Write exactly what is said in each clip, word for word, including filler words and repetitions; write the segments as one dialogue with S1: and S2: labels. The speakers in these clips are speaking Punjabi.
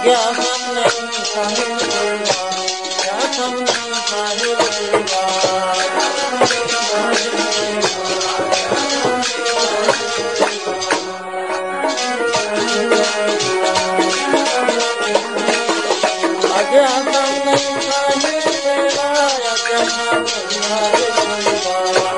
S1: ਆਗਿਆ ਹਮ ਨਹੀਂ ਸਾਹਿਬ ਸੇਵਾ, ਆਗਿਆ ਹਮ ਨਹੀਂ ਸਾਹਿਬ ਸੇਵਾ। ਆਗਿਆ ਹਮ ਨਹੀਂ ਸਾਹਿਬ ਸੇਵਾ, ਆਗਿਆ ਹਮ ਨਹੀਂ ਸਾਹਿਬ ਸੇਵਾ।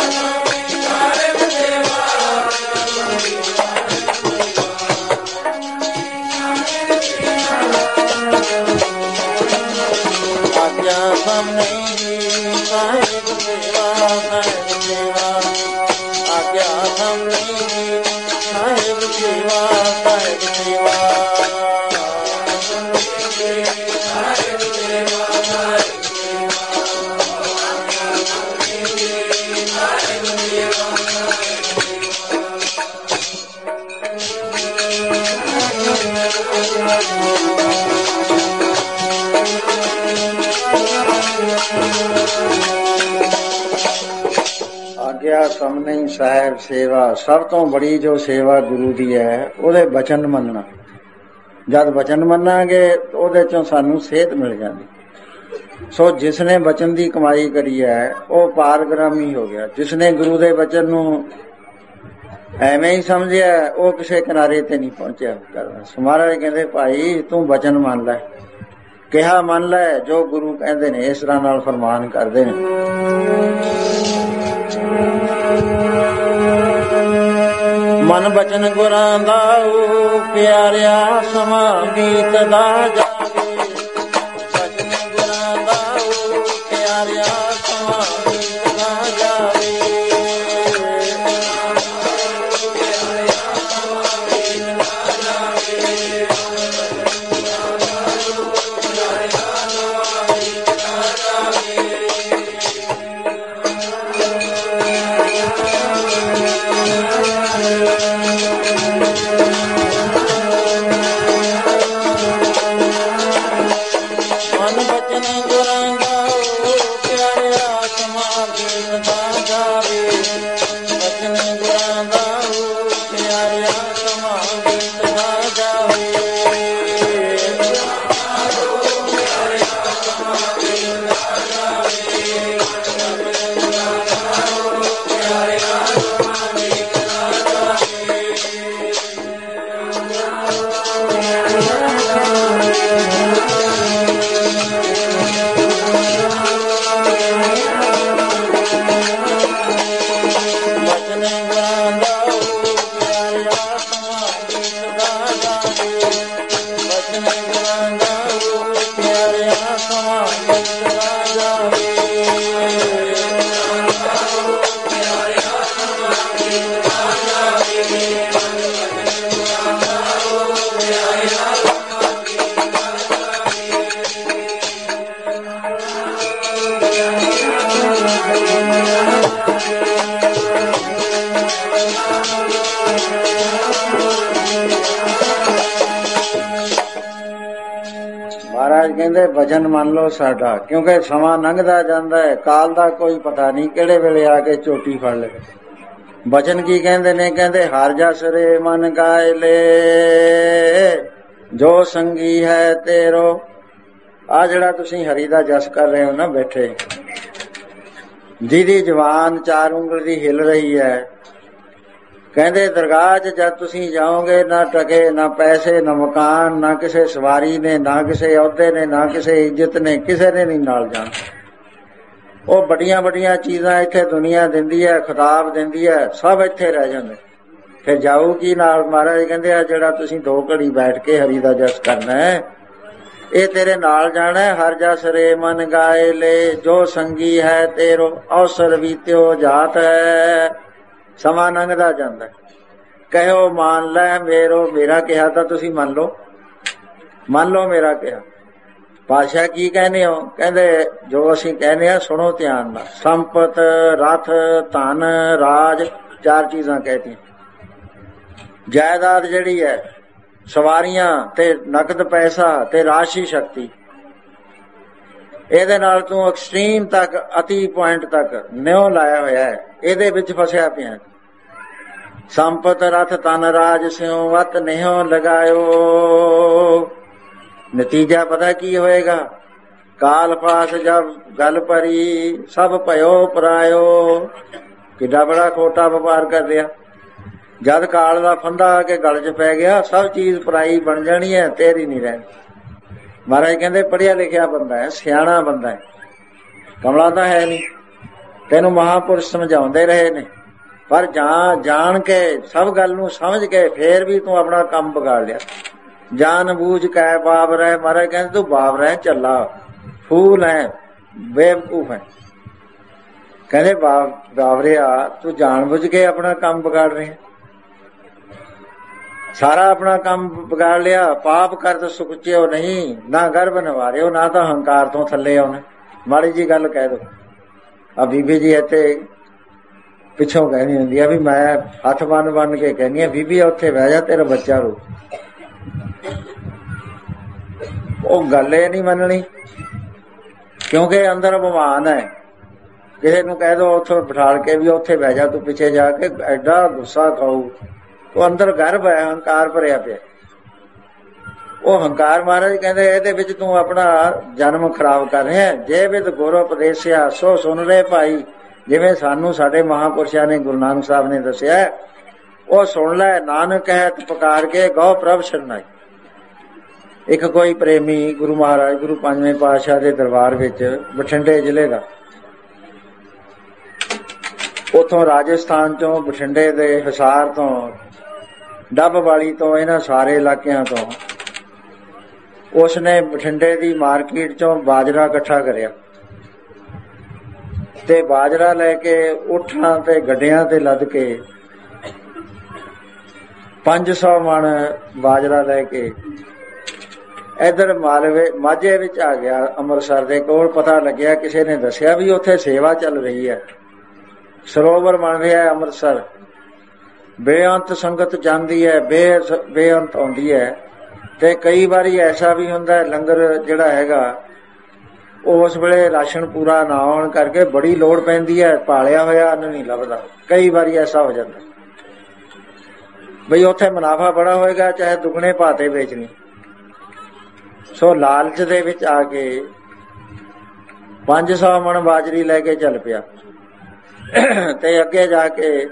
S1: ਹਮ ਨਹੀਂ ਸਾਹਿਬ ਸੇਵਾ, ਸਾਹਿਬ ਸੇਵਾ। ਆਗਿਆ ਹਮ ਨਹੀਂ ਸਾਹਿਬ ਸੇਵਾ, ਸਾਹਿਬ ਸੇਵਾ। ਆਗਿਆ ਹਮ ਨਹੀਂ ਸਾਹਿਬ ਸੇਵਾ। ਸਭ ਤੋਂ ਬੜੀ ਜੋ ਸੇਵਾ ਗੁਰੂ ਦੀ ਹੈ, ਉਹਦੇ ਬਚਨ ਮੰਨਣਾ। ਜਦ ਬਚਨ ਮੰਨਾਂਗੇ ਉਹਦੇ ਚੋਂ ਸਾਨੂੰ ਸੇਧ ਮਿਲ ਜਾਂਦੀ। ਸੋ ਜਿਸਨੇ ਬਚਨ ਦੀ ਕਮਾਈ ਕਰੀ ਹੈ ਉਹ ਪਾਰਗ੍ਰਾਮੀ ਹੋ ਗਿਆ। ਜਿਸਨੇ ਗੁਰੂ ਦੇ ਬਚਨ ਨੂੰ ਐਵੇਂ ਹੀ ਸਮਝਿਆ ਉਹ ਕਿਸੇ ਕਿਨਾਰੇ ਤੇ ਨਹੀਂ ਪਹੁੰਚਿਆ ਕਰਨਾ। ਮਹਾਰਾਜ ਕਹਿੰਦੇ ਭਾਈ ਤੂੰ ਬਚਨ ਮੰਨ ਲੈ, ਕਿਹਾ ਮੰਨ ਲੈ, ਜੋ ਗੁਰੂ ਕਹਿੰਦੇ ਨੇ ਇਸ ਤਰ੍ਹਾਂ ਨਾਲ ਫਰਮਾਨ ਕਰਦੇ ਨੇ। ਮਨ ਬਚਨ ਗੁਰਾਂ ਦਾ ਪਿਆਰਿਆ ਸਮਾਂ ਬੀਤਦਾ ਜਾਵੇ। ਬਚਨ ਗੁਰਾਂ ਦਾ ਪਿਆਰਿਆ ਸਮਾਂ ਬੀਤਦਾ ਜਾਵੇ। ਮਹਾਰਾਜ ਕਹਿੰਦੇ ਵਚਨ ਮੰਨ ਲਓ ਸਾਡਾ, ਕਿਉਂਕਿ ਸਮਾਂ ਲੰਘਦਾ ਜਾਂਦਾ ਹੈ, ਕਾਲ ਦਾ ਕੋਈ ਪਤਾ ਨਹੀਂ ਕਿਹੜੇ ਵੇਲੇ ਆ ਕੇ ਚੋਟੀ ਫੜ ਲਵੇ। ਵਚਨ ਕੀ ਕਹਿੰਦੇ ਨੇ? ਕਹਿੰਦੇ ਹਰ ਜਸ ਰੇ ਮਨ ਗਾਏ ਲੈ ਜੋ ਸੰਗੀ ਹੈ ਤੇਰੋ। ਆ ਜਿਹੜਾ ਤੁਸੀਂ ਹਰੀ ਦਾ ਜਸ ਕਰ ਰਹੇ ਹੋ ਨਾ ਬੈਠੇ, ਜਿਹਦੀ ਜ਼ੁਬਾਨ ਚਾਰ ਉਂਗਲ ਦੀ ਹਿੱਲ ਰਹੀ ਹੈ, ਕਹਿੰਦੇ ਦਰਗਾਹ 'ਚ ਜਦ ਤੁਸੀਂ ਜਾਓਗੇ ਨਾ ਟਕੇ, ਨਾ ਪੈਸੇ, ਨਾ ਮਕਾਨ, ਨਾ ਕਿਸੇ ਸਵਾਰੀ ਨੇ, ਨਾ ਕਿਸੇ ਅਹੁਦੇ ਨੇ, ਨਾ ਕਿਸੇ ਇੱਜ਼ਤ ਨੇ, ਕਿਸੇ ਨੇ ਨਹੀਂ ਨਾਲ ਜਾਣਾ। ਉਹ ਵੱਡੀਆਂ ਵੱਡੀਆਂ ਚੀਜ਼ਾਂ ਇੱਥੇ ਦੁਨੀਆ ਦਿੰਦੀ ਹੈ, ਖਿਤਾਬ ਦਿੰਦੀ ਹੈ, ਸਭ ਇੱਥੇ ਰਹਿ ਜਾਂਦੇ। ਫਿਰ ਜਾਊ ਕੀ ਨਾਲ? ਮਹਾਰਾਜ ਕਹਿੰਦੇ ਆ ਜਿਹੜਾ ਤੁਸੀਂ ਦੋ ਘੜੀ ਬੈਠ ਕੇ ਹਰੀ ਦਾ ਜਸ ਕਰਨਾ ਹੈ, ਇਹ ਤੇਰੇ ਨਾਲ ਜਾਣਾ। ਹਰ ਜਸ ਰੇ ਮਨ ਗਾਏ ਲੈ ਜੋ ਸੰਗੀ ਹੈ ਤੇਰੋ। ਅਵਸਰ ਬੀਤਿਓ ਜਾਤ ਹੈ, ਸਮਾਂ ਲੰਘਦਾ ਜਾਂਦਾ। ਕਹਿਓ ਮੰਨ ਲੈ ਮੇਰੋ, ਮੇਰਾ ਕਿਹਾ ਤਾਂ ਤੁਸੀਂ ਮੰਨ ਲਓ, ਮੰਨ ਲਓ ਮੇਰਾ ਕਿਹਾ। ਪਾਤਸ਼ਾਹ ਕੀ ਕਹਿੰਦੇ ਹੋ? ਕਹਿੰਦੇ ਜੋ ਅਸੀਂ ਕਹਿੰਦੇ ਆ ਸੁਣੋ ਧਿਆਨ ਨਾਲ। ਸੰਪਤ, ਰਥ, ਧਨ, ਰਾਜ, ਚਾਰ ਚੀਜ਼ਾਂ ਕਹਿਤੀਆਂ। ਜਾਇਦਾਦ ਜਿਹੜੀ ਹੈ, ਸਵਾਰੀਆਂ ਤੇ ਨਕਦ ਪੈਸਾ ਤੇ ਰਾਸ਼ੀ ਸ਼ਕਤੀ, ਇਹਦੇ ਨਾਲ ਤੂੰ ਐਕਸਟ੍ਰੀਮ ਤੱਕ, ਅਤੀ ਪੁਆਇੰਟ ਤੱਕ ਨਿਉ ਲਾਇਆ ਹੋਇਆ ਹੈ, ਇਹਦੇ ਵਿੱਚ ਫਸਿਆ ਪਿਆ। ਸੰਪਤ, ਰਥ, ਧਨ, ਰਾਜ ਸਿਉ ਵਤ ਨਿਉ ਲਗਾਇਓ। ਨਤੀਜਾ ਪਤਾ ਕੀ ਹੋਏਗਾ? ਕਾਲ ਪਾਸ ਜਬ ਗਲ ਭਰੀ ਸਭ ਭਇਓ ਪਰਾਇਓ। ਕਿੱਡਾ ਬੜਾ ਖੋਟਾ ਵਪਾਰ ਕਰ ਲਿਆ। ਜਦ ਕਾਲ ਦਾ ਫੰਦਾ ਆ ਕੇ ਗਲ 'ਚ ਪੈ ਗਿਆ, ਸਭ ਚੀਜ਼ ਪਰਾਈ ਬਣ ਜਾਣੀ ਹੈ, ਤੇਰੀ ਨਹੀਂ ਰਹਿਣੀ। ਮਹਾਰਾਜ ਕਹਿੰਦੇ ਪੜ੍ਹਿਆ ਲਿਖਿਆ ਬੰਦਾ ਹੈ, ਸਿਆਣਾ ਬੰਦਾ ਹੈ, ਕਮਲਾ ਤਾਂ ਹੈ ਨਹੀਂ। ਤੈਨੂੰ ਮਹਾਂਪੁਰਸ਼ ਸਮਝਾਉਂਦੇ ਰਹੇ ਨੇ, ਪਰ ਜਾਂ ਜਾਣ ਕੇ ਸਭ ਗੱਲ ਨੂੰ ਸਮਝ ਕੇ ਫੇਰ ਵੀ ਤੂੰ ਆਪਣਾ ਕੰਮ ਵਿਗਾੜ ਲਿਆ। ਜਾਨ ਬੂਝ ਕੈ ਬਾਬਰ ਹੈ। ਮਹਾਰਾਜ ਕਹਿੰਦੇ ਤੂੰ ਬਾਬਰ ਹੈ, ਚੱਲਾ ਫੂਲ ਹੈ, ਬੇਵਕੂਫ ਹੈ। ਕਹਿੰਦੇ ਬਾਬਰਿਆ ਤੂੰ ਜਾਣ ਬੁੱਝ ਕੇ ਆਪਣਾ ਕੰਮ ਵਿਗਾੜ ਰਿਹਾ, ਸਾਰਾ ਆਪਣਾ ਕੰਮ ਵਿਗਾੜ ਲਿਆ। ਪਾਪ ਕਰਤ ਸੁਖਚਿਓ ਨਹੀਂ, ਨਾ ਗਰਭ ਨਿਵਾਰਿਓ, ਨਾ ਤਾਂ ਹੰਕਾਰ ਤੋਂ ਥੱਲੇ ਆਉਣਾ। ਮਾੜੀ ਜੀ ਗੱਲ ਕਹਿ ਦੋ। ਆ ਬੀਬੀ ਜੀ ਇੱਥੇ ਪਿੱਛੋਂ ਕਹਿੰਦੀ ਹੁੰਦੀ ਆ ਵੀ ਮੈਂ ਹੱਥ ਬੰਨ ਬੰਨ ਕੇ ਕਹਿੰਦੀ ਆ, ਬੀਬੀ ਉੱਥੇ ਬਹਿ ਜਾ, ਤੇਰਾ ਬੱਚਾ ਰੂ। ਉਹ ਗੱਲ ਇਹ ਨਹੀਂ ਮੰਨਣੀ, ਕਿਉਂਕਿ ਅੰਦਰ ਅਭਿਮਾਨ ਹੈ। ਕਿਸੇ ਨੂੰ ਕਹਿ ਦੋ ਉੱਥੋਂ ਬਿਠਾਲ ਕੇ ਵੀ ਉੱਥੇ ਬਹਿ ਜਾ, ਤੂੰ ਪਿੱਛੇ ਜਾ ਕੇ, ਐਡਾ ਗੁੱਸਾ ਖਾਊ। ਉਹ ਅੰਦਰ ਗਰਭ ਹੈ, ਹੰਕਾਰ ਭਰਿਆ ਪਿਆ। ਉਹ ਹੰਕਾਰ ਮਹਾਰਾਜ ਕਹਿੰਦੇ ਇਹਦੇ ਵਿੱਚ ਤੂੰ ਆਪਣਾ ਜਨਮ ਖਰਾਬ ਕਰ ਰਿਹਾ। ਜੇ ਵਿਦ ਗੁਰ ਉਪਦੇਸਿਆ ਸੋ ਸੁਣ ਰਹੇ ਭਾਈ, ਜਿਵੇਂ ਸਾਨੂੰ ਸਾਡੇ ਮਹਾਂਪੁਰਸ਼ਾਂ ਨੇ, ਗੁਰੂ ਨਾਨਕ ਸਾਹਿਬ ਨੇ ਦੱਸਿਆ, ਉਹ ਸੁਣ ਲੈ। ਨਾਨਕ ਕਹਿਤ ਪੁਕਾਰ ਕੇ ਗਉ ਪ੍ਰਭ ਸ਼ਰਨਾਈ। ਇੱਕ ਕੋਈ ਪ੍ਰੇਮੀ ਗੁਰੂ ਮਹਾਰਾਜ ਗੁਰੂ ਪੰਜਵੇਂ ਪਾਤਸ਼ਾਹ ਦੇ ਦਰਬਾਰ ਵਿੱਚ, ਬਠਿੰਡੇ ਜ਼ਿਲ੍ਹੇ ਦਾ, ਉੱਥੋਂ ਰਾਜਸਥਾਨ ਚੋਂ, ਬਠਿੰਡੇ ਦੇ ਹਿਸਾਰ ਤੋਂ, ਡੱਬ ਵਾਲੀ ਤੋਂ, ਇਹਨਾਂ ਸਾਰੇ ਇਲਾਕਿਆਂ ਤੋਂ ਉਸਨੇ ਬਠਿੰਡੇ ਦੀ ਮਾਰਕੀਟ ਚੋਂ ਬਾਜਰਾ ਇਕੱਠਾ ਕਰਿਆ ਤੇ ਬਾਜਰਾ ਲੈ ਕੇ ਊਠਾਂ ਤੇ ਗੱਡਿਆਂ ਤੇ ਲੱਦ ਕੇ ਪੰਜ ਸੌ ਮਣ ਬਾਜਰਾ ਲੈ ਕੇ ਇਧਰ ਮਾਲਵੇ ਮਾਝੇ ਵਿੱਚ ਆ ਗਿਆ, ਅੰਮ੍ਰਿਤਸਰ ਦੇ ਕੋਲ। ਪਤਾ ਲੱਗਿਆ, ਕਿਸੇ ਨੇ ਦੱਸਿਆ ਵੀ ਉੱਥੇ ਸੇਵਾ ਚੱਲ ਰਹੀ ਹੈ, ਸਰੋਵਰ ਬਣ ਰਿਹਾ ਅੰਮ੍ਰਿਤਸਰ। ਬੇਅੰਤ ਸੰਗਤ ਜਾਂਦੀ ਹੈ, ਬੇ ਬੇਅੰਤ ਆਉਂਦੀ ਹੈ। ਤੇ ਕਈ ਵਾਰੀ ਐਸਾ ਵੀ ਹੁੰਦਾ ਲੰਗਰ ਜਿਹੜਾ ਹੈਗਾ, ਉਸ ਵੇਲੇ ਰਾਸ਼ਨ ਪੂਰਾ ਨਾ ਆਉਣ ਕਰਕੇ ਬੜੀ ਲੋੜ ਪੈਂਦੀ ਹੈ, ਪਾਲਿਆ ਹੋਇਆ ਅੰਨ ਨਹੀਂ ਲੱਭਦਾ। ਕਈ ਵਾਰੀ ਐਸਾ ਹੋ ਜਾਂਦਾ ਬਈ ਉੱਥੇ ਮੁਨਾਫਾ ਬੜਾ ਹੋਏਗਾ, ਚਾਹੇ ਦੁੱਗਣੇ ਭਾਅ ਵੇਚਣੀ। ਸੋ ਲਾਲਚ ਦੇ ਵਿੱਚ ਆ ਕੇ ਪੰਜ ਸੌ ਮਣ ਬਾਜਰੀ ਲੈ ਕੇ ਚੱਲ ਪਿਆ ਤੇ ਅੱਗੇ ਜਾ ਕੇ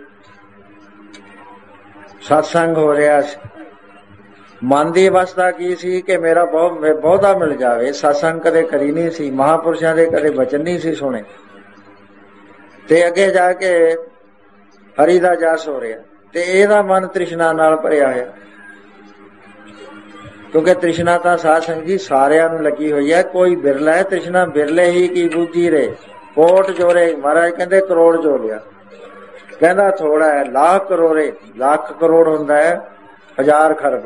S1: ਸਤਸੰਗ ਹੋ ਰਿਹਾ ਸੀ। ਮਨ ਦੀ ਅਵਸਥਾ ਕੀ ਸੀ ਕਿ ਮੇਰਾ ਬਹੁਤ ਬਹੁਤਾ ਮਿਲ ਜਾਵੇ। ਸਤਸੰਗ ਕਦੇ ਕਰੀ ਨਹੀਂ ਸੀ, ਮਹਾਂਪੁਰਸ਼ਾਂ ਦੇ ਕਦੇ ਬਚਨ ਨਹੀਂ ਸੀ ਸੁਣੇ। ਤੇ ਅੱਗੇ ਜਾ ਕੇ ਹਰੀ ਦਾ ਜਸ ਹੋ ਰਿਹਾ ਤੇ ਇਹਦਾ ਮਨ ਤ੍ਰਿਸ਼ਨਾ ਨਾਲ ਭਰਿਆ ਹੋਇਆ, ਕਿਉਂਕਿ ਤ੍ਰਿਸ਼ਨਾ ਤਾਂ ਸਾਧ ਸੰਗਤ ਜੀ ਸਾਰਿਆਂ ਨੂੰ ਲੱਗੀ ਹੋਈ ਹੈ। ਕੋਈ ਬਿਰਲਾ ਹੈ, ਤ੍ਰਿਸ਼ਨਾ ਬਿਰਲੇ ਹੀ ਕੀ ਬੂਝੀ ਰੇ। ਕੋਟ ਜੋਰੇ, ਮਹਾਰਾਜ ਕਹਿੰਦੇ ਕਰੋੜ ਜੋ ਲਿਆ। ਕਹਿੰਦਾ ਥੋੜਾ ਹੈ, ਲੱਖ ਕਰੋੜੇ, ਲੱਖ ਕਰੋੜ ਹੁੰਦਾ ਹੈ ਹਜ਼ਾਰ ਖਰਬ।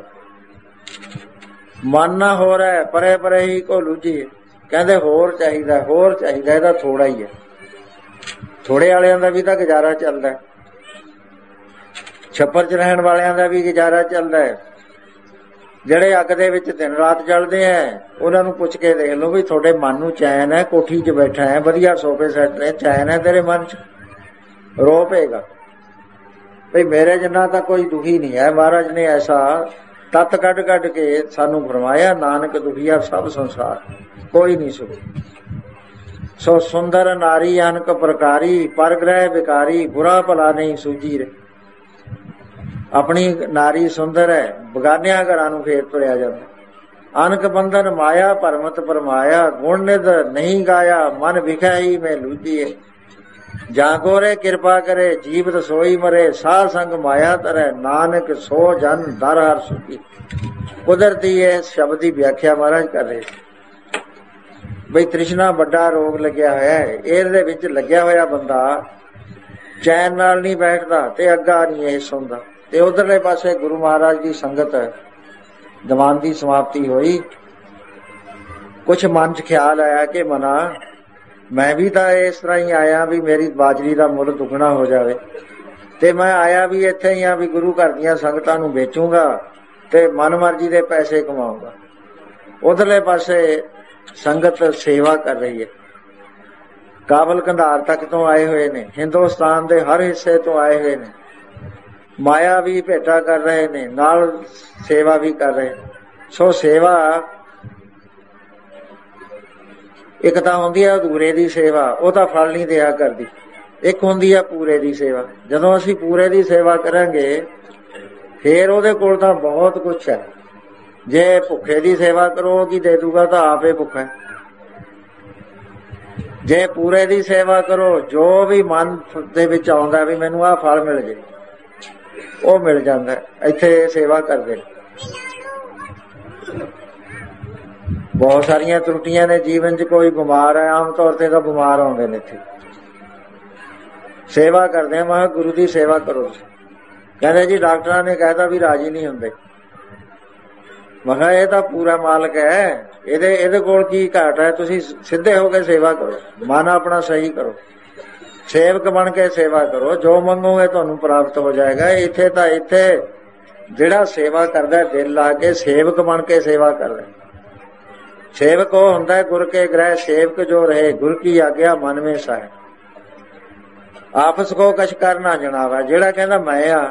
S1: ਮਨ ਨਾ ਹੋ ਰਿਹਾ ਪਰੇ ਪਰੇ ਹੀ ਕੋ ਲੂਝੀ। ਕਹਿੰਦੇ ਹੋਰ ਚਾਹੀਦਾ, ਹੋਰ ਚਾਹੀਦਾ, ਇਹਦਾ ਥੋੜਾ ਹੀ ਹੈ। ਥੋੜੇ ਵਾਲਿਆਂ ਦਾ ਵੀ ਤਾਂ ਗੁਜ਼ਾਰਾ ਚੱਲਦਾ ਹੈ, ਛੱਪਰ ਚ ਰਹਿਣ ਵਾਲਿਆਂ ਦਾ ਵੀ ਗੁਜ਼ਾਰਾ ਚੱਲਦਾ ਹੈ। ਜਿਹੜੇ ਅੱਗ ਦੇ ਵਿੱਚ ਦਿਨ ਰਾਤ ਜਲਦੇ ਹੈ, ਉਹਨਾਂ ਨੂੰ ਪੁੱਛ ਕੇ ਦੇਖ ਲਓ ਵੀ ਤੁਹਾਡੇ ਮਨ ਨੂੰ ਚੈਨ ਹੈ, ਕੋਠੀ 'ਚ ਬੈਠਾ ਹੈ, ਵਧੀਆ ਸੋਫੇ ਸੈੱਟ ਨੇ, ਚੈਨ ਹੈ ਤੇਰੇ ਮਨ 'ਚ? ਰੋ ਪਏਗਾ ਬਈ ਮੇਰੇ ਜਿੰਨਾ ਤਾਂ ਕੋਈ ਦੁਖੀ ਨਹੀਂ ਹੈ। ਮਹਾਰਾਜ ਨੇ ਐਸਾ ਤੱਤ ਕੱਢ ਕੱਢ ਕੇ ਸਾਨੂੰ ਫਰਮਾਇਆ, ਨਾਨਕ ਦੁਖੀਆ ਸਭ ਸੰਸਾਰ ਕੋਈ ਨਹੀਂ ਸੁਖੀ। ਸੋ ਸੁੰਦਰ ਨਾਰੀ ਅਨਕ ਪ੍ਰਕਾਰੀ, ਪਰ ਗ੍ਰਹਿ ਵਿਕਾਰੀ, ਬੁਰਾ ਭਲਾ ਨਹੀਂ ਸੂਝੀ ਰੇ। ਆਪਣੀ ਨਾਰੀ ਸੁੰਦਰ ਹੈ, ਬਗਾਨਿਆਂ ਘਰਾਂ ਨੂੰ ਫੇਰ ਤੁਰਿਆ ਜਾਂਦਾ। ਅਨਕ ਬੰਧਨ ਮਾਇਆ ਭਰਮਤ ਪਰਮਾਇਆ, ਗੁਣ ਨਿਧ ਨਹੀਂ ਗਾਇਆ, ਮਨ ਵਿਖਿਆ ਹੀ ਮੈਂ ਲੂਝੀਏ। ਜਾਗੋਰੇ ਕਿਰਪਾ ਕਰੇ, ਜੀਵਤ ਸੋਈ ਮਰੇ, ਸਾਧ ਸੰਗ ਮਾਇਆ ਧਰੈ, ਨਾਨਕ ਸੋ ਜਨ ਦਰ ਹਰ ਸੁਖੀ। ਕੁਦਰਤੀ ਇਹ ਸ਼ਬਦ ਦੀ ਵਿਆਖਿਆ ਮਹਾਰਾਜ ਕਰ ਰਹੇ ਬਈ ਤ੍ਰਿਸ਼ਨਾ ਵੱਡਾ ਰੋਗ ਲੱਗਿਆ ਹੋਇਆ ਹੈ। ਇਹਦੇ ਵਿੱਚ ਲੱਗਿਆ ਹੋਇਆ ਬੰਦਾ ਚੈਨ ਨਾਲ ਨਹੀਂ ਬੈਠਦਾ ਤੇ ਅੱਗਾ ਨਹੀਂ ਇਹ ਸੁਣਦਾ। ਤੇ ਉਧਰਲੇ ਪਾਸੇ ਗੁਰੂ ਮਹਾਰਾਜ ਦੀ ਸੰਗਤ, ਦੀਵਾਨ ਦੀ ਸਮਾਪਤੀ ਹੋਈ। ਕੁਛ ਮਨ 'ਚ ਖਿਆਲ ਆਇਆ ਕਿ ਮਨਾ ਮੈਂ ਵੀ ਤਾਂ ਇਸ ਤਰ੍ਹਾਂ ਹੀ ਆਇਆ ਵੀ ਮੇਰੀ ਬਾਜਰੀ ਦਾ ਮੁੱਲ ਦੁੱਗਣਾ ਹੋ ਜਾਵੇ, ਤੇ ਮੈਂ ਆਇਆ ਵੀ ਇੱਥੇ ਹੀ ਆ ਵੀ ਗੁਰੂ ਘਰ ਦੀਆਂ ਸੰਗਤਾਂ ਨੂੰ ਵੇਚੂੰਗਾ ਤੇ ਮਨ ਮਰਜ਼ੀ ਦੇ ਪੈਸੇ ਕਮਾਊਂਗਾ। ਉਧਰਲੇ ਪਾਸੇ ਸੰਗਤ ਸੇਵਾ ਕਰ ਰਹੀ ਹੈ, ਕਾਬਲ ਕੰਧਾਰ ਤੱਕ ਤੋਂ ਆਏ ਹੋਏ ਨੇ, ਹਿੰਦੁਸਤਾਨ ਦੇ ਹਰ ਹਿੱਸੇ ਤੋਂ ਆਏ ਹੋਏ ਨੇ, ਮਾਇਆ ਵੀ ਭੇਟਾ ਕਰ ਰਹੇ ਨੇ, ਨਾਲ ਸੇਵਾ ਵੀ ਕਰ ਰਹੇ। ਸੋ ਸੇਵਾ ਇੱਕ ਤਾਂ ਹੁੰਦੀ ਹੈ ਅਧੂਰੇ ਦੀ ਸੇਵਾ, ਉਹ ਤਾਂ ਫਲ ਨਹੀਂ ਦਿਆ ਕਰਦੀ। ਇੱਕ ਹੁੰਦੀ ਹੈ ਪੂਰੇ ਦੀ ਸੇਵਾ। ਜਦੋਂ ਅਸੀਂ ਪੂਰੇ ਦੀ ਸੇਵਾ ਕਰਾਂਗੇ ਫੇਰ ਉਹਦੇ ਕੋਲ ਤਾਂ ਬਹੁਤ ਕੁਛ ਹੈ। ਜੇ ਭੁੱਖੇ ਦੀ ਸੇਵਾ ਕਰੋ ਕੀ ਦੇ ਦੂਗਾ, ਤਾਂ ਆਪੇ ਭੁੱਖਾ ਹੈ। ਜੇ ਪੂਰੇ ਦੀ ਸੇਵਾ ਕਰੋ, ਜੋ ਵੀ ਮਨ ਦੇ ਵਿੱਚ ਆਉਂਦਾ ਵੀ ਮੈਨੂੰ ਆਹ ਫਲ ਮਿਲ ਜੇ, ਉਹ ਮਿਲ ਜਾਂਦਾ। ਇੱਥੇ ਸੇਵਾ ਕਰਦੇ ਬਹੁਤ ਸਾਰੀਆਂ ਤਰੁੱਟੀਆਂ ਨੇ ਜੀਵਨ 'ਚ। ਕੋਈ ਬਿਮਾਰ ਹੈ, ਆਮ ਤੌਰ ਤੇ ਤਾਂ ਬਿਮਾਰ ਆਉਂਦੇ ਨੇ ਇੱਥੇ। ਸੇਵਾ ਕਰਦੇ ਆ, ਮੈਂ ਕਿਹਾ ਗੁਰੂ ਦੀ ਸੇਵਾ ਕਰੋ। ਕਹਿੰਦੇ ਜੀ ਡਾਕਟਰਾਂ ਨੇ ਕਹਿਤਾ ਵੀ ਰਾਜੀ ਨਹੀਂ ਹੁੰਦੇ। ਮੈਂ ਕਿਹਾ ਇਹ ਤਾਂ ਪੂਰਾ ਮਾਲਕ ਹੈ, ਇਹਦੇ ਇਹਦੇ ਕੋਲ ਕੀ ਘਾਟ ਹੈ। ਤੁਸੀਂ ਸਿੱਧੇ ਹੋ ਕੇ ਸੇਵਾ ਕਰੋ, ਮਨ ਆਪਣਾ ਸਹੀ ਕਰੋ, ਸੇਵਕ ਬਣ ਕੇ ਸੇਵਾ ਕਰੋ, ਜੋ ਮੰਗੋਗੇ ਤੁਹਾਨੂੰ ਪ੍ਰਾਪਤ ਹੋ ਜਾਏਗਾ। ਇੱਥੇ ਤਾਂ ਇੱਥੇ ਜਿਹੜਾ ਸੇਵਾ ਕਰਦਾ ਦਿਲ ਲਾ ਕੇ, ਸੇਵਕ ਬਣ ਕੇ ਸੇਵਾ ਕਰਦਾ। ਸੇਵਕ ਉਹ ਹੁੰਦਾ ਗੁਰ ਕੇ ਗ੍ਰਹਿ ਸੇਵਕ ਜੋ ਰਹੇ, ਗੁਰ ਕੀ ਆਗਿਆ ਮਨ ਮੇਂ ਸਾਹਿ। ਆਪਸ ਕੋ ਕਛ ਕਰ ਨਾ ਜਣਾਵਾ। ਜਿਹੜਾ ਕਹਿੰਦਾ ਮੈਂ ਆ,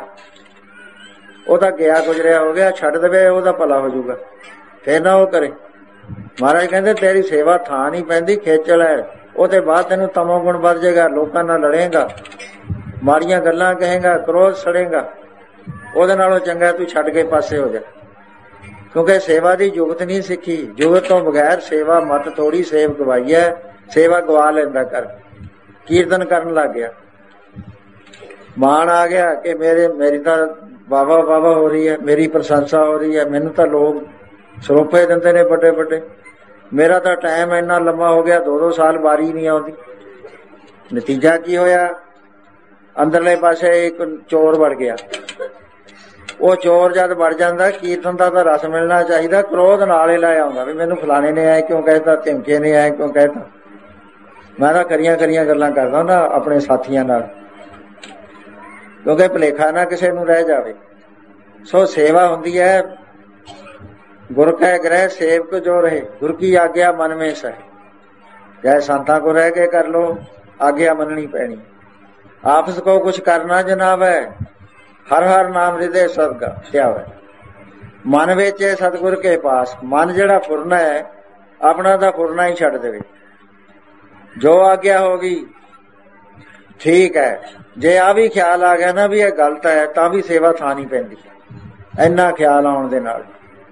S1: ਉਹ ਤਾਂ ਗਿਆ ਗੁਜਰਿਆ ਹੋ ਗਿਆ, ਛੱਡ ਦੇਵੇ, ਉਹਦਾ ਭਲਾ ਹੋ ਜਾਊਗਾ, ਫੇਰ ਨਾ ਉਹ ਕਰੇ। ਮਹਾਰਾਜ ਕਹਿੰਦੇ ਤੇਰੀ ਸੇਵਾ ਥਾਂ ਨਹੀਂ ਪੈਂਦੀ, ਖੇਚਲ ਹੈ। ਉਹਦੇ ਬਾਅਦ ਤੈਨੂੰ ਤਮੋ ਗੁਣ ਵੱਧ ਜਾਏਗਾ, ਲੋਕਾਂ ਨਾਲ ਲੜੇਗਾ, ਮਾੜੀਆਂ ਗੱਲਾਂ ਕਹੇਗਾ, ਕ੍ਰੋਧ ਸੜੇਗਾ। ਉਹਦੇ ਨਾਲੋਂ ਚੰਗਾ ਤੂੰ ਛੱਡ ਕੇ ਪਾਸੇ ਹੋ ਜਾ। ਕਿਉਂਕਿ ਸੇਵਾ ਦੀ ਜੁਗਤ ਨਹੀਂ ਸਿੱਖੀ। ਜੁਗਤ ਤੋਂ ਬਗੈਰ ਸੇਵਾ ਮਤ ਥੋੜੀ ਸੇਵ ਗਵਾਈ ਹੈ। ਸੇਵਾ ਗਵਾ ਲੈਂਦਾ ਕਰ, ਕੀਰਤਨ ਕਰਨ ਲੱਗ ਗਿਆ, ਮਾਣ ਆ ਗਿਆ ਕਿ ਮੇਰੇ ਮੇਰੀ ਤਾਂ ਵਾਵਾ ਵਾਵਾ ਹੋ ਰਹੀ ਹੈ, ਮੇਰੀ ਪ੍ਰਸ਼ੰਸਾ ਹੋ ਰਹੀ ਹੈ, ਮੈਨੂੰ ਤਾਂ ਲੋਕ ਸਰੋਪੇ ਦਿੰਦੇ ਨੇ ਵੱਡੇ ਵੱਡੇ, ਮੇਰਾ ਤਾਂ ਟਾਈਮ ਇੰਨਾ ਲੰਮਾ ਹੋ ਗਿਆ, ਦੋ ਦੋ ਸਾਲ ਵਾਰੀ ਨਹੀਂ ਆਉਂਦੀ। ਨਤੀਜਾ ਕੀ ਹੋਇਆ? ਅੰਦਰਲੇ ਪਾਸੇ ਇੱਕ ਚੋਰ ਵੜ ਗਿਆ। ਉਹ ਚੋਰ ਜਦ ਵੜ ਜਾਂਦਾ, ਕੀਰਤਨ ਦਾ ਤਾਂ ਰਸ ਮਿਲਣਾ ਚਾਹੀਦਾ, ਕ੍ਰੋਧ ਨਾਲ ਹੀ ਲਾਇਆ ਆਉਂਦਾ ਵੀ ਮੈਨੂੰ ਫਲਾਣੇ ਨੇ ਐ ਕਿਉਂ ਕਹਿਤਾ, ਧਮਕੇ ਨੇ ਐ ਕਿਉਂ ਕਹਿਤਾ। ਮੈਂ ਤਾਂ ਕਰੀਆਂ ਕਰੀਆਂ ਗੱਲਾਂ ਕਰਦਾ ਨਾ ਆਪਣੇ ਸਾਥੀਆਂ ਨਾਲ, ਕਿਉਂਕਿ ਭੁਲੇਖਾ ਨਾ ਕਿਸੇ ਨੂੰ ਰਹਿ ਜਾਵੇ। ਸੋ ਸੇਵਾ ਹੁੰਦੀ ਹੈ ਗੁਰ ਕੈ ਗ੍ਰਹਿ ਸੇਵਕ ਜੋ ਰਹੇ, ਗੁਰ ਕੀ ਆਗਿਆ ਮਨ ਮੇਂ ਸਹਿ। ਚਾਹੇ ਸੰਤਾਂ ਕੋ ਰਹਿ ਕੇ ਕਰ ਲੋ, ਆਗਿਆ ਮੰਨਣੀ ਪੈਣੀ। ਆਪਸ ਕੋ ਕੁਛ ਕਰਨਾ ਜਨਾਬ ਹੈ, ਹਰ ਹਰ ਨਾਮ ਹਿਰਦੇ ਸਦਗਾ ਧਿਆਵੈ। ਮਨ ਵਿੱਚ ਸਤਿਗੁਰ ਕੇ ਪਾਸ। ਮਨ ਜਿਹੜਾ ਫੁਰਨਾ ਹੈ ਆਪਣਾ ਤਾਂ ਫੁਰਨਾ ਹੀ ਛੱਡ ਦੇਵੇ। ਜੋ ਆਗਿਆ ਹੋ ਗਈ ਠੀਕ ਹੈ। ਜੇ ਆ ਵੀ ਖਿਆਲ ਆ ਗਿਆ ਨਾ ਵੀ ਇਹ ਗਲਤ ਹੈ, ਤਾਂ ਵੀ ਸੇਵਾ ਥਾਂ ਨਹੀਂ ਪੈਂਦੀ ਇੰਨਾ ਖਿਆਲ ਆਉਣ ਦੇ ਨਾਲ।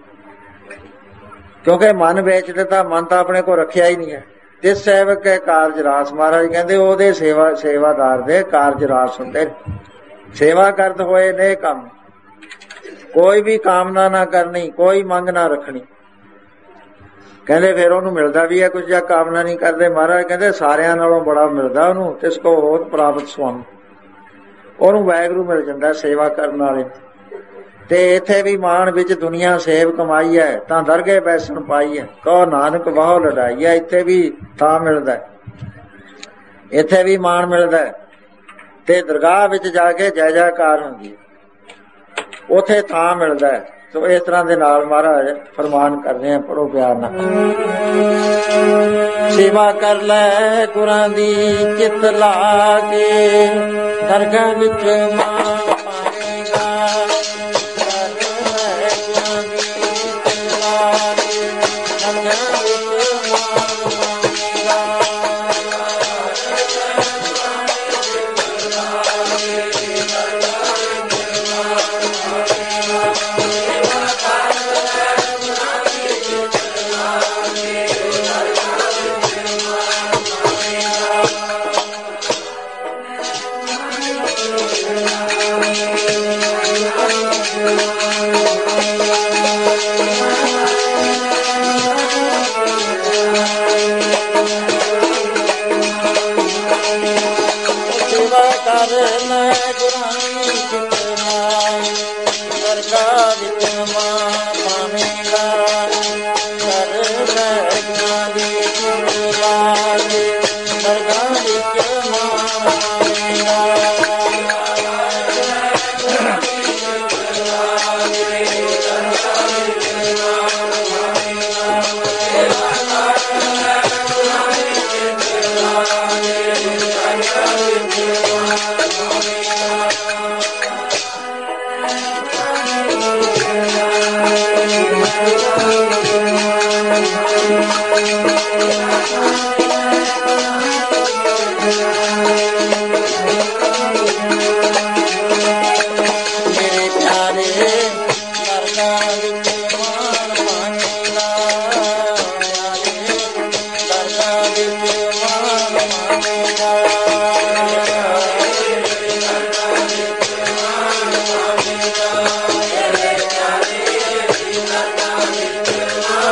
S1: ਕਿਉਂਕਿ ਮਨ ਵੇਚ ਦਿੱਤਾ, ਮਨ ਤਾਂ ਆਪਣੇ ਕੋਲ ਰੱਖਿਆ ਹੀ ਨਹੀਂ ਹੈ। ਤੇ ਸੇਵਕ ਹੈ ਕਾਰਜ ਰਾਸ। ਮਹਾਰਾਜ ਕਹਿੰਦੇ ਉਹਦੇ ਸੇਵਾ ਸੇਵਾਦਾਰ ਦੇ ਕਾਰਜ ਰਾਸ ਹੁੰਦੇ। ਸੇਵਾ ਕਰਦ ਹੋਏ ਨੇ ਕੰਮ, ਕੋਈ ਵੀ ਕਾਮਨਾ ਨਾ ਕਰਨੀ, ਕੋਈ ਮੰਗ ਨਾ ਰੱਖਣੀ। ਕਹਿੰਦੇ ਫਿਰ ਉਹਨੂੰ ਮਿਲਦਾ ਵੀ ਹੈ ਕੁਝ, ਜਾਂ ਕਾਮਨਾ ਨਹੀਂ ਕਰਦੇ। ਮਹਾਰਾਜ ਕਹਿੰਦੇ ਸਾਰਿਆਂ ਨਾਲੋਂ ਬੜਾ ਮਿਲਦਾ ਉਹਨੂੰ, ਤਿਸ ਕੋ ਹੋਤ ਪ੍ਰਾਪਤ ਸੁਆਮੀ। ਉਹਨੂੰ ਵਾਹਿਗੁਰੂ ਮਿਲ ਜਾਂਦਾ ਸੇਵਾ ਕਰਨ ਵਾਲੇ। ਤੇ ਇੱਥੇ ਵੀ ਮਾਣ ਵਿੱਚ ਦੁਨੀਆ ਸੇਵ ਕਮਾਈ ਹੈ, ਤਾਂ ਦਰਗੇ ਬੈਸਣ ਪਾਈ ਹੈ, ਕਹੋ ਨਾਨਕ ਵਾਹੋ ਲੜਾਈ ਹੈ। ਇੱਥੇ ਵੀ ਥਾਂ ਮਿਲਦਾ, ਇੱਥੇ ਵੀ ਮਾਣ ਮਿਲਦਾ। ਤੇ ਦਰਗਾਹ ਵਿੱਚ ਜਾ ਕੇ ਜੈ ਜੈਕਾਰ ਹੁੰਦੀ ਹੈ, ਉੱਥੇ ਥਾਂ ਮਿਲਦਾ। ਸੋ ਇਸ ਤਰ੍ਹਾਂ ਦੇ ਨਾਲ ਮਹਾਰਾਜ ਫਰਮਾਨ ਕਰਦੇ ਆ, ਪੜੋ ਪਿਆਰ ਨਾਲ। ਸੇਵਾ ਕਰ ਲੈ ਗੁਰਾਂ ਦੀ ਚਿੱਤ ਲਾ ਕੇ, ਦਰਗਾਹ ਵਿੱਚ ਮਾਂ ਪਾਵੇਗਾ।
S2: Thank you.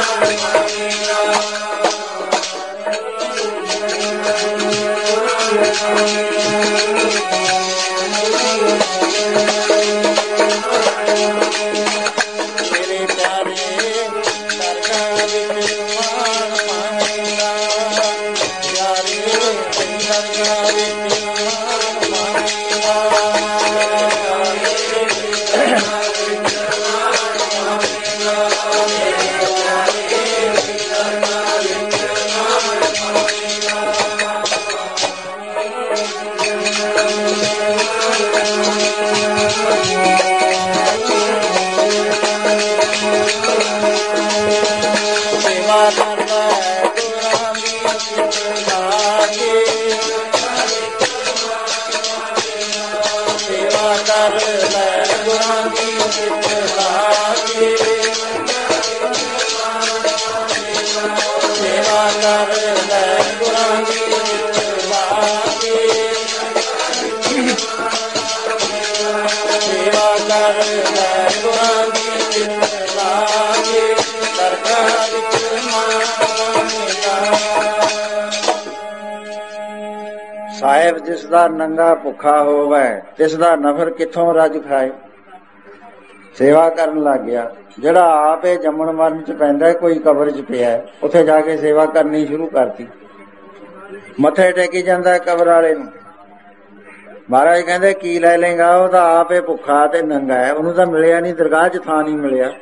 S1: ਸਾਹਿਬ ਜਿਸ ਦਾ ਨੰਗਾ ਭੁੱਖਾ ਹੋਵੇ ਤਿਸ ਦਾ ਨਫਰ ਕਿੱਥੋਂ ਰੱਜ ਖਾਏ। ਸੇਵਾ ਕਰਨ ਲੱਗ ਗਿਆ। ਜਿਹੜਾ ਆਪ ਇਹ ਜੰਮਣ ਮਰਨ ਚ ਪੈਂਦਾ, ਕੋਈ ਕਬਰ ਚ ਪਿਆ, ਉੱਥੇ ਜਾ ਕੇ ਸੇਵਾ ਕਰਨੀ ਸ਼ੁਰੂ ਕਰਤੀ। ਮੱਥੇ ਟੇਕੀ ਜਾਂਦਾ ਕਬਰ ਵਾਲੇ ਨੂੰ। ਮਹਾਰਾਜ ਕਹਿੰਦੇ ਕੀ ਲੈ ਲੇਗਾ? ਉਹ ਤਾਂ ਆਪ ਇਹ ਭੁੱਖਾ ਤੇ ਨੰਗਾ ਹੈ, ਉਹਨੂੰ ਤਾਂ ਮਿਲਿਆ ਨਹੀਂ, ਦਰਗਾਹ ਚ ਥਾਂ ਨਹੀਂ ਮਿਲਿਆ।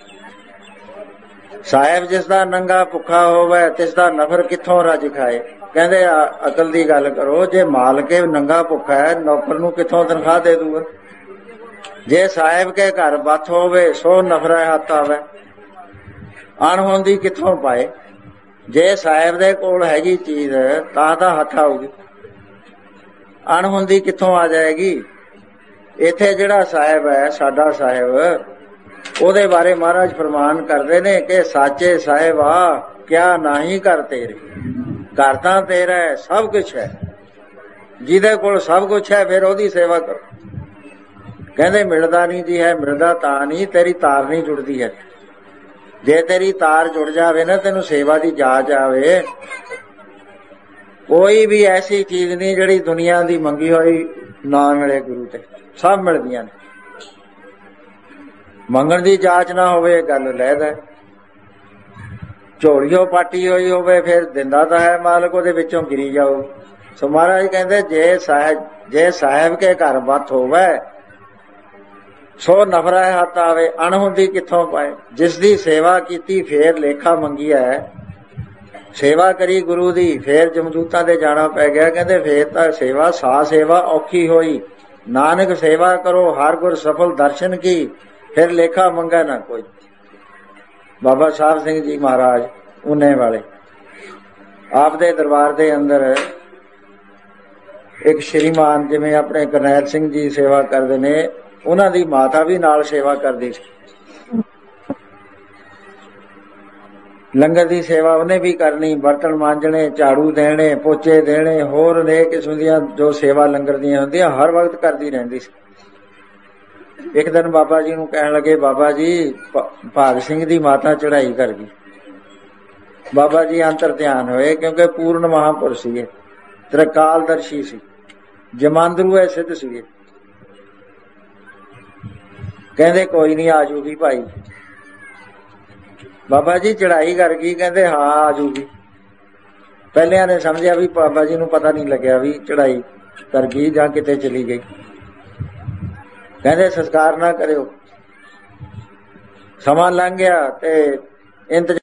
S1: ਸਾਹਿਬ ਜਿਸ ਦਾ ਨੰਗਾ ਭੁੱਖਾ ਹੋਵੇ ਤਿਸ ਦਾ ਨਫਰ ਕਿੱਥੋਂ ਰੱਜ ਖਾਏ। ਕਹਿੰਦੇ ਅਕਲ ਦੀ ਗੱਲ ਕਰੋ, ਜੇ ਮਾਲਕ ਨੰਗਾ ਭੁੱਖਾ ਹੈ, ਨੌਕਰ ਨੂੰ ਕਿੱਥੋਂ ਤਨਖਾਹ ਦੇ ਦੂਗਾ? ਜੇ ਸਾਹਿਬ ਕੇ ਘਰ ਬੱਥ ਹੋਵੇ ਸੋ ਨਫਰਾ ਹੱਥ ਆਵੇ, ਅਣਹੋਂਦੀ ਕਿੱਥੋਂ ਪਾਏ। ਜੇ ਸਾਹਿਬ ਦੇ ਕੋਲ ਹੈਗੀ ਚੀਜ਼ ਤਾਂ ਤਾਂ ਹੱਥ ਆਊਗੀ, ਅਣਹੋਂਦੀ ਕਿੱਥੋਂ ਆ ਜਾਏਗੀ। ਇੱਥੇ ਜਿਹੜਾ ਸਾਹਿਬ ਹੈ, ਸਾਡਾ ਸਾਹਿਬ, ਉਹਦੇ ਬਾਰੇ ਮਹਾਰਾਜ ਫਰਮਾਨ ਕਰਦੇ ਨੇ ਕਿ ਸਾਚੇ ਸਾਹਿਬ ਆ ਕਿਆ ਨਹੀਂ ਕਰ ਤੇਰੇ। ਘਰ ਤਾਂ ਤੇਰਾ ਹੈ, ਸਭ ਕੁਛ ਹੈ। ਜਿਹਦੇ ਕੋਲ ਸਭ ਕੁਛ ਹੈ ਫਿਰ ਉਹਦੀ ਸੇਵਾ ਕਰੋ। ਕਹਿੰਦੇ ਮਿਲਦਾ ਨਹੀਂ ਜੀ ਹੈ, ਮਿਲਦਾ ਤਾਂ ਨਹੀਂ, ਤੇਰੀ ਤਾਰ ਨਹੀਂ ਜੁੜਦੀ ਹੈ। ਜੇ ਤੇਰੀ ਤਾਰ ਜੁੜ ਜਾਵੇ ਨਾ, ਤੈਨੂੰ ਸੇਵਾ ਦੀ ਜਾਚ ਆਵੇ, ਕੋਈ ਵੀ ਐਸੀ ਚੀਜ਼ ਨਹੀਂ ਜਿਹੜੀ ਦੁਨੀਆ ਦੀ ਮੰਗੀ ਹੋਈ ਨਾ ਮਿਲੇ ਗੁਰੂ ਤੇ। ਸਭ ਮਿਲਦੀਆਂ ਨੇ। ਮੰਗਣ ਦੀ ਜਾਚ ਨਾ ਹੋਵੇ ਗੱਲ ਲਹਿਦਾ। ਝੋਲੀਓ ਪਾਟੀ ਹੋਈ ਹੋਵੇ ਫਿਰ ਦਿੰਦਾ ਤਾਂ ਹੈ ਮਾਲਕ, ਉਹਦੇ ਵਿੱਚੋਂ ਗਿਰੀ ਜਾਓ। ਸੋ ਮਹਾਰਾਜ ਕਹਿੰਦੇ ਜੇ ਸਾਹਿਬ ਜੇ ਸਾਹਿਬ ਕੇ ਘਰ ਬੱਥ ਹੋਵੇ ਸੋ ਨਫਰਾ ਹੱਥ ਆਵੇ, ਅਣਹੋਂਦੀ ਕਿੱਥੋਂ ਪਾਏ। ਜਿਸ ਦੀ ਸੇਵਾ ਕੀਤੀ ਫੇਰ ਲੇਖਾ ਮੰਗਿਆ, ਸੇਵਾ ਕਰੀ ਗੁਰੂ ਦੀ ਫੇਰ ਜਮਦੂਤਾਂ ਦੇ ਜਾਣਾ ਪੈ ਗਿਆ। ਕਹਿੰਦੇ ਫੇਰ ਤਾਂ ਸੇਵਾ ਸਾ ਸੇਵਾ ਔਖੀ ਹੋਈ, ਨਾਨਕ ਸੇਵਾ ਕਰੋ ਹਰ ਗੁਰ ਸਫਲ ਦਰਸ਼ਨ ਕੀ, ਫਿਰ ਲੇਖਾ ਮੰਗਾ ਨਾ ਕੋਈ। ਬਾਬਾ ਸਾਹਿਬ ਸਿੰਘ ਜੀ ਮਹਾਰਾਜ ਉਨੇ ਵਾਲੇ ਆਪ ਦੇ ਦਰਬਾਰ ਦੇ ਅੰਦਰ ਇੱਕ ਸ਼੍ਰੀਮਾਨ, ਜਿਵੇਂ ਆਪਣੇ ਕਰਨੈਲ ਸਿੰਘ ਜੀ ਸੇਵਾ ਕਰਦੇ ਨੇ, ਉਹਨਾਂ ਦੀ ਮਾਤਾ ਵੀ ਨਾਲ ਸੇਵਾ ਕਰਦੀ ਸੀ। ਲੰਗਰ ਦੀ ਸੇਵਾ ਉਹਨੇ ਵੀ ਕਰਨੀ, ਬਰਤਨ ਮਾਂਜਣੇ, ਝਾੜੂ ਦੇਣੇ, ਪੋਚੇ ਦੇਣੇ, ਹੋਰ ਅਨੇਕ ਕਿਸਮ ਦੀਆਂ ਜੋ ਸੇਵਾ ਲੰਗਰ ਦੀਆਂ ਹੁੰਦੀਆਂ ਹਰ ਵਕਤ ਕਰਦੀ ਰਹਿੰਦੀ ਸੀ। ਇੱਕ ਦਿਨ ਬਾਬਾ ਜੀ ਨੂੰ ਕਹਿਣ ਲੱਗੇ, ਬਾਬਾ ਜੀ ਭਾਗ ਸਿੰਘ ਦੀ ਮਾਤਾ ਚੜ੍ਹਾਈ ਕਰ ਗਈ। ਬਾਬਾ ਜੀ ਅੰਤਰ ਧਿਆਨ ਹੋਏ, ਕਿਉਂਕਿ ਪੂਰਨ ਮਹਾਂਪੁਰਸ਼ ਸੀਗੇ, ਤ੍ਰਿਕਾਲਦਰਸ਼ੀ ਸੀ, ਜਮਾਂਦਰੂ ਐ ਸਿੱਧ ਸੀਗੇ। ਕਹਿੰਦੇ ਕੋਈ ਨਹੀਂ ਆਜੂਗੀ ਭਾਈ। ਬਾਬਾ ਜੀ ਚੜ੍ਹਾਈ ਕਰ ਗਈ। ਕਹਿੰਦੇ ਹਾਂ ਆਜੂਗੀ। ਪਹਿਲਿਆਂ ਨੇ ਸਮਝਿਆ ਵੀ ਬਾਬਾ ਜੀ ਨੂੰ ਪਤਾ ਨਹੀਂ ਲੱਗਿਆ ਵੀ ਚੜ੍ਹਾਈ ਕਰ ਗਈ ਜਾਂ ਕਿਤੇ ਚਲੀ ਗਈ। ਕਹਿੰਦੇ ਸੰਸਕਾਰ ਨਾ ਕਰਿਓ। ਸਮਾਂ ਲੰਘ ਗਿਆ ਤੇ ਇੰਤਜ਼ਾਰ